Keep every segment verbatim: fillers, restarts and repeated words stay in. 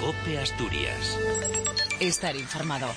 COPE Asturias. Estar informado.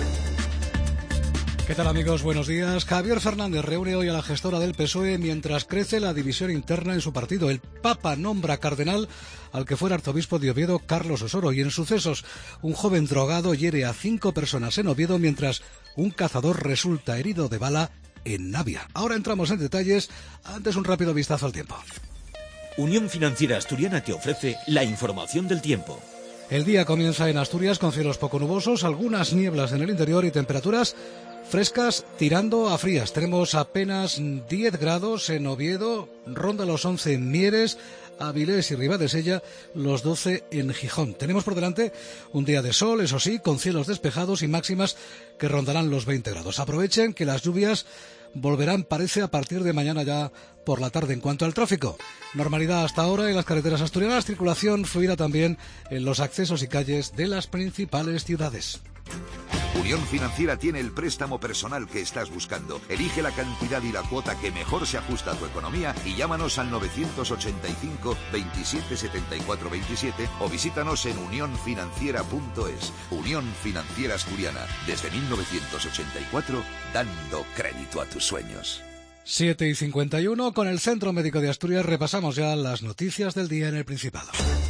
¿Qué tal, amigos? Buenos días. Javier Fernández reúne hoy a la gestora del P S O E mientras crece la división interna en su partido. El Papa nombra cardenal al que fuera arzobispo de Oviedo, Carlos Osoro. Y en sucesos, un joven drogado hiere a cinco personas en Oviedo mientras un cazador resulta herido de bala en Navia. Ahora entramos en detalles, antes un rápido vistazo al tiempo. Unión Financiera Asturiana te ofrece la información del tiempo. El día comienza en Asturias con cielos poco nubosos, algunas nieblas en el interior y temperaturas frescas tirando a frías. Tenemos apenas diez grados en Oviedo, ronda los once en Mieres, Avilés y Ribadesella, los doce en Gijón. Tenemos por delante un día de sol, eso sí, con cielos despejados y máximas que rondarán los veinte grados. Aprovechen que las lluvias volverán, parece, a partir de mañana ya por la tarde. En cuanto al tráfico, normalidad hasta ahora en las carreteras asturianas, circulación fluida también en los accesos y calles de las principales ciudades. Unión Financiera tiene el préstamo personal que estás buscando. Elige la cantidad y la cuota que mejor se ajusta a tu economía y llámanos al novecientos ochenta y cinco, veintisiete, setenta y cuatro, veintisiete o visítanos en unión financiera punto es. Unión Financiera Asturiana, desde mil novecientos ochenta y cuatro, dando crédito a tus sueños. siete y cincuenta y uno, con el Centro Médico de Asturias repasamos ya las noticias del día en el Principado.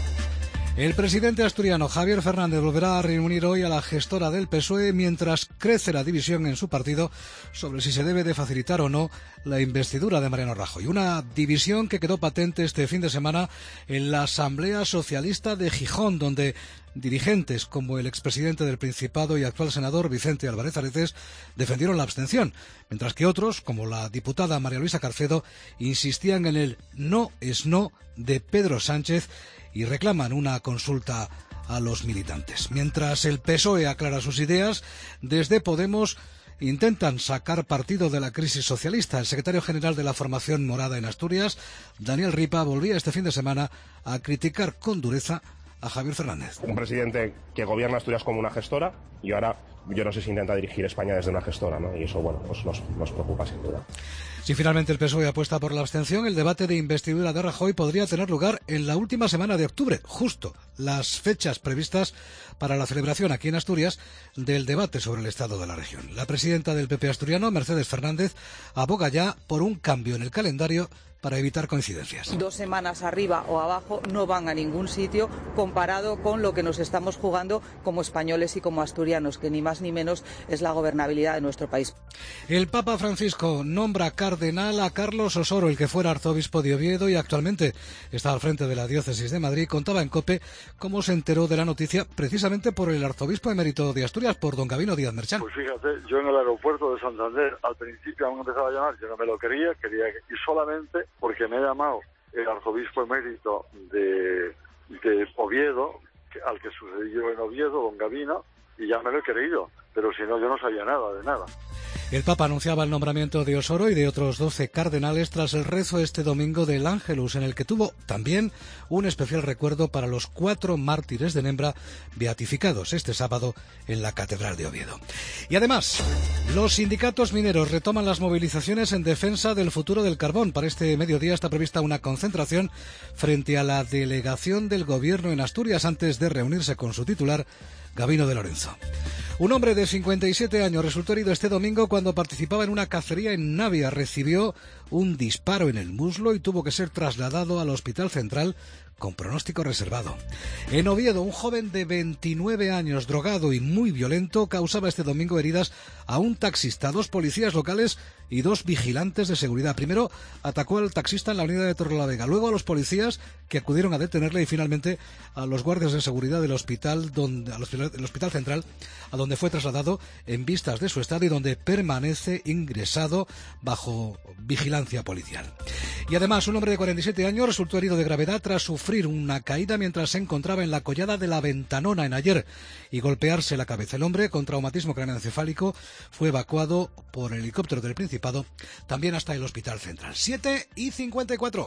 El presidente asturiano Javier Fernández volverá a reunir hoy a la gestora del P S O E mientras crece la división en su partido sobre si se debe de facilitar o no la investidura de Mariano Rajoy. Una división que quedó patente este fin de semana en la Asamblea Socialista de Gijón, donde dirigentes como el expresidente del Principado y actual senador Vicente Álvarez Areces defendieron la abstención, mientras que otros, como la diputada María Luisa Carcedo, insistían en el no es no de Pedro Sánchez y reclaman una consulta a los militantes. Mientras el P S O E aclara sus ideas, desde Podemos intentan sacar partido de la crisis socialista. El secretario general de la formación morada en Asturias, Daniel Ripa, volvía este fin de semana a criticar con dureza a Javier Fernández. Un presidente que gobierna Asturias como una gestora y ahora yo no sé si intenta dirigir España desde una gestora, ¿no? Y eso, bueno, pues nos, nos preocupa sin duda. Si finalmente el P S O E apuesta por la abstención, el debate de investidura de Rajoy podría tener lugar en la última semana de octubre, justo las fechas previstas para la celebración aquí en Asturias del debate sobre el estado de la región. La presidenta del P P asturiano, Mercedes Fernández, aboga ya por un cambio en el calendario para evitar coincidencias. Dos semanas arriba o abajo no van a ningún sitio comparado con lo que nos estamos jugando como españoles y como asturianos, que ni más ni menos es la gobernabilidad de nuestro país. El Papa Francisco nombra cardenal a Carlos Osoro, el que fuera arzobispo de Oviedo y actualmente está al frente de la diócesis de Madrid. Contaba en COPE cómo se enteró de la noticia precisamente por el arzobispo emérito de Asturias, por don Gabino Díaz Merchán. Pues fíjate, yo en el aeropuerto de Santander al principio me empezaba a llamar, yo no me lo quería, quería y solamente porque me ha llamado el arzobispo emérito de, de Oviedo, que, al que sucedió en Oviedo, don Gabino, y ya me lo he creído, pero si no, yo no sabía nada de nada. El Papa anunciaba el nombramiento de Osoro y de otros doce cardenales tras el rezo este domingo del Ángelus, en el que tuvo también un especial recuerdo para los cuatro mártires de Nembra beatificados este sábado en la Catedral de Oviedo. Y además, los sindicatos mineros retoman las movilizaciones en defensa del futuro del carbón. Para este mediodía está prevista una concentración frente a la delegación del Gobierno en Asturias antes de reunirse con su titular, Gabino de Lorenzo. Un hombre de cincuenta y siete años resultó herido este domingo cuando participaba en una cacería en Navia. Recibió un disparo en el muslo y tuvo que ser trasladado al Hospital Central con pronóstico reservado. En Oviedo, un joven de veintinueve años, drogado y muy violento, causaba este domingo heridas a un taxista, dos policías locales y dos vigilantes de seguridad. Primero atacó al taxista en la avenida de Torrelavega, luego a los policías que acudieron a detenerle y finalmente a los guardias de seguridad del hospital, donde, al hospital, del hospital central, a donde fue trasladado en vistas de su estado y donde permanece ingresado bajo vigilancia policial. Y además, un hombre de cuarenta y siete años resultó herido de gravedad tras sufrir una caída mientras se encontraba en la collada de la Ventanona en Ayer y golpearse la cabeza. El hombre, con traumatismo craneoencefálico, fue evacuado por el helicóptero del Principado también hasta el Hospital Central. siete y cincuenta y cuatro.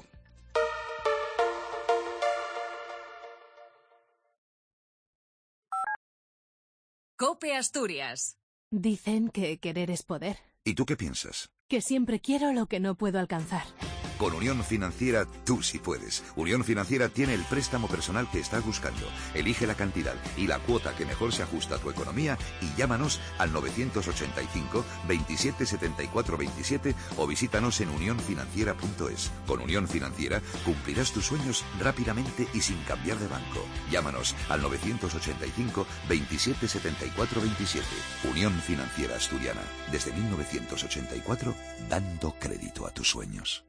COPE Asturias. Dicen que querer es poder. ¿Y tú qué piensas? Que siempre quiero lo que no puedo alcanzar. Con Unión Financiera tú sí puedes. Unión Financiera tiene el préstamo personal que estás buscando. Elige la cantidad y la cuota que mejor se ajusta a tu economía y llámanos al novecientos ochenta y cinco, veintisiete setenta y cuatro veintisiete o visítanos en unión financiera punto es. Con Unión Financiera cumplirás tus sueños rápidamente y sin cambiar de banco. Llámanos al novecientos ochenta y cinco, veintisiete setenta y cuatro veintisiete. Unión Financiera Asturiana. Desde mil novecientos ochenta y cuatro, dando crédito a tus sueños.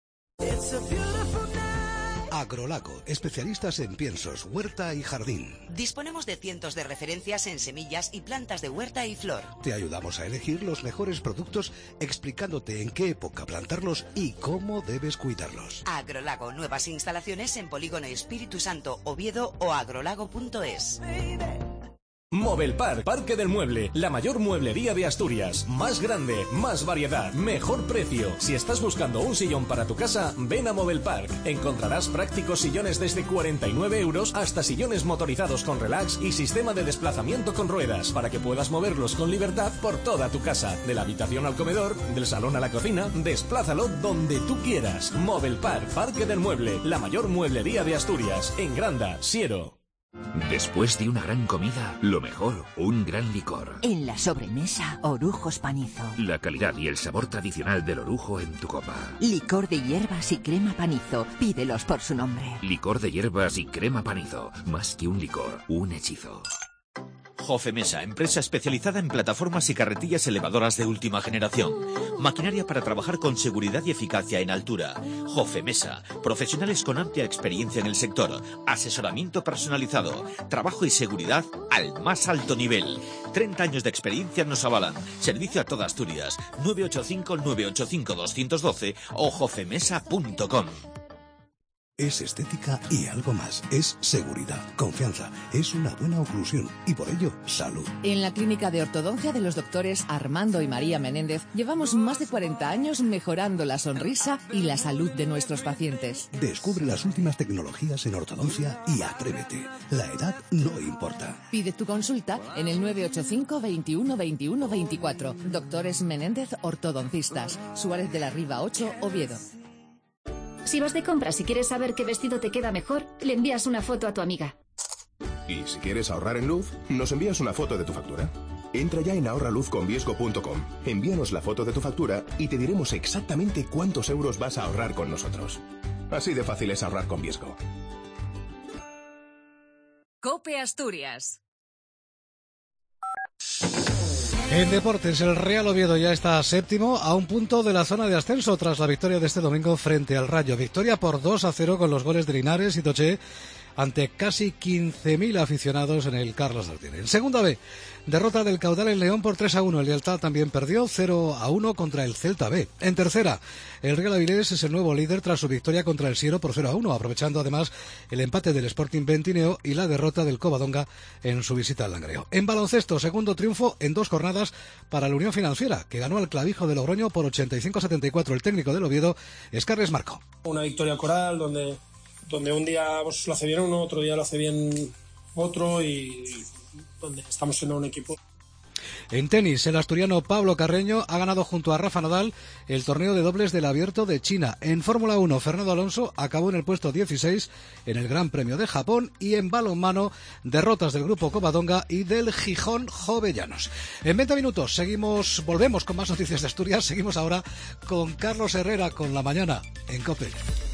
Agrolago, especialistas en piensos, huerta y jardín. Disponemos de cientos de referencias en semillas y plantas de huerta y flor. Te ayudamos a elegir los mejores productos explicándote en qué época plantarlos y cómo debes cuidarlos. Agrolago, nuevas instalaciones en Polígono Espíritu Santo, Oviedo o agrolago punto es. Movelpark, Parque del Mueble, la mayor mueblería de Asturias. Más grande, más variedad, mejor precio. Si estás buscando un sillón para tu casa, ven a Movelpark. Encontrarás prácticos sillones desde cuarenta y nueve euros hasta sillones motorizados con relax y sistema de desplazamiento con ruedas para que puedas moverlos con libertad por toda tu casa. De la habitación al comedor, del salón a la cocina, desplázalo donde tú quieras. Movelpark, Parque del Mueble, la mayor mueblería de Asturias. En Granda, Siero. Después de una gran comida, lo mejor, un gran licor. En la sobremesa, Orujos Panizo. La calidad y el sabor tradicional del orujo en tu copa. Licor de hierbas y crema Panizo. Pídelos por su nombre. Licor de hierbas y crema Panizo. Más que un licor, un hechizo. Jofemesa, empresa especializada en plataformas y carretillas elevadoras de última generación. Maquinaria para trabajar con seguridad y eficacia en altura. Jofemesa, profesionales con amplia experiencia en el sector. Asesoramiento personalizado. Trabajo y seguridad al más alto nivel. treinta años de experiencia nos avalan. Servicio a toda Asturias. nueve ocho cinco, nueve ocho cinco, dos uno dos o jofemesa punto com. Es estética y algo más. Es seguridad, confianza. Es una buena oclusión y por ello, salud. En la Clínica de Ortodoncia de los doctores Armando y María Menéndez llevamos más de cuarenta años mejorando la sonrisa y la salud de nuestros pacientes. Descubre las últimas tecnologías en ortodoncia y atrévete. La edad no importa. Pide tu consulta en el nueve ocho cinco, veintiuno, veintiuno, veinticuatro. Doctores Menéndez Ortodoncistas. Suárez de la Riva ocho, Oviedo. Si vas de compras y quieres saber qué vestido te queda mejor, le envías una foto a tu amiga. Y si quieres ahorrar en luz, nos envías una foto de tu factura. Entra ya en ahorra luz con viesgo punto com. Envíanos la foto de tu factura y te diremos exactamente cuántos euros vas a ahorrar con nosotros. Así de fácil es ahorrar con Viesgo. COPE Asturias. En deportes, el Real Oviedo ya está séptimo a un punto de la zona de ascenso tras la victoria de este domingo frente al Rayo. Victoria por dos a cero con los goles de Linares y Toché ante casi quince mil aficionados en el Carlos Tartiere. En segunda B, derrota del Caudal en León por tres a uno. El Lealtad también perdió cero a uno contra el Celta B. En tercera, el Real Avilés es el nuevo líder tras su victoria contra el Siero por cero a uno, aprovechando además el empate del Sporting Bentineo y la derrota del Covadonga en su visita al Langreo. En baloncesto, segundo triunfo en dos jornadas para la Unión Financiera, que ganó al Clavijo de Logroño por ochenta y cinco a setenta y cuatro. El técnico del Oviedo es Carles Marco. Una victoria coral donde... donde un día pues, lo hace bien uno, otro día lo hace bien otro y donde estamos siendo un equipo. En tenis, el asturiano Pablo Carreño ha ganado junto a Rafa Nadal el torneo de dobles del Abierto de China. En Fórmula uno, Fernando Alonso acabó en el puesto dieciséis en el Gran Premio de Japón y en balonmano, derrotas del Grupo Covadonga y del Gijón Jovellanos. En veinte minutos seguimos, volvemos con más noticias de Asturias. Seguimos ahora con Carlos Herrera con La Mañana en COPE.